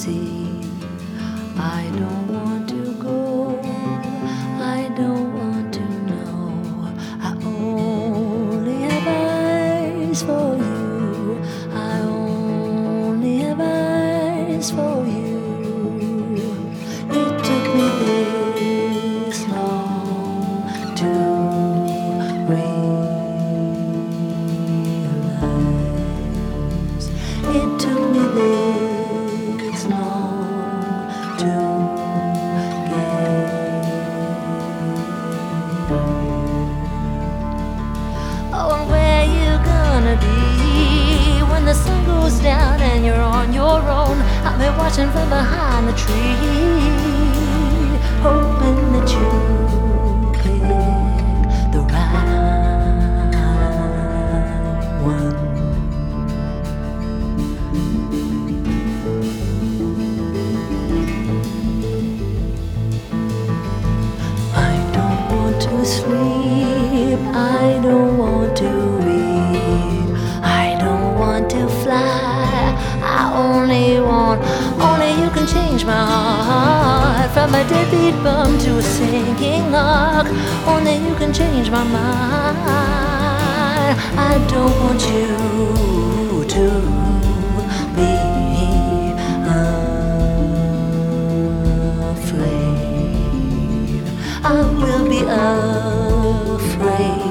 see. I don't want to go, I don't want to know. I only have eyes for you, I only have eyes for you. It took me this long to realize. It took me this long to get. Oh, and where you gonna be when the sun goes down and you're on your own? I'll be watching from behind the tree, hoping that you pick the right one. I don't want to sleep, I don't want to eat, I don't want to fly, I only you can change my heart from a deadbeat bum to a sinking ark. Only you can change my mind. I don't want you to be afraid. I will be afraid.